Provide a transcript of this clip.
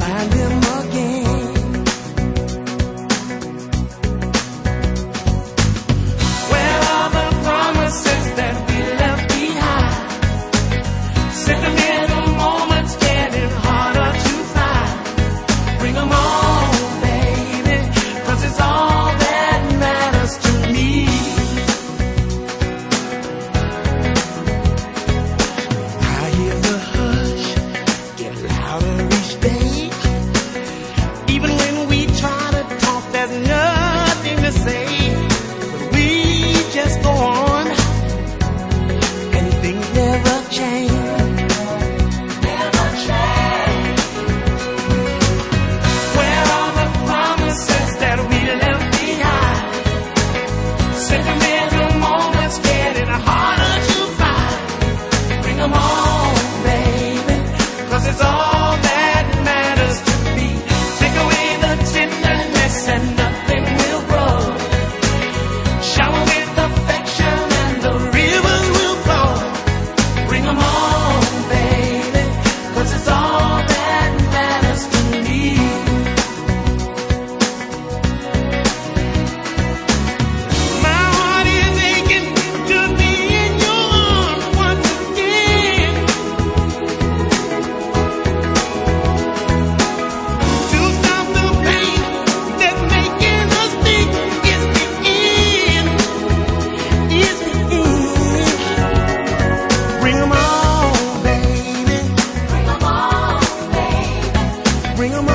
find him again. Where are the promises that we left behind? Sentimental moments getting harder to find. Bring 'em on, baby, 'cause it's all that matters to me. I hear the hush get louder each day. Even when we try to talk, there's nothing to say. But we just go on, and things never change. Never change. Where are the promises that we left behind? Sentimental moments getting harder to find. Bring 'em on, baby, 'cause it's all that matters to me. Take away the tenderness and nothing will grow. Shower with affection and the rivers will flow. Bring 'em on, baby, 'cause it's all that matters to me. My heart is aching to be in your arms once again. To stop the pain that's making us think it's the end. It's the end. Bring 'em on, baby. Bring 'em on, baby. Bring 'em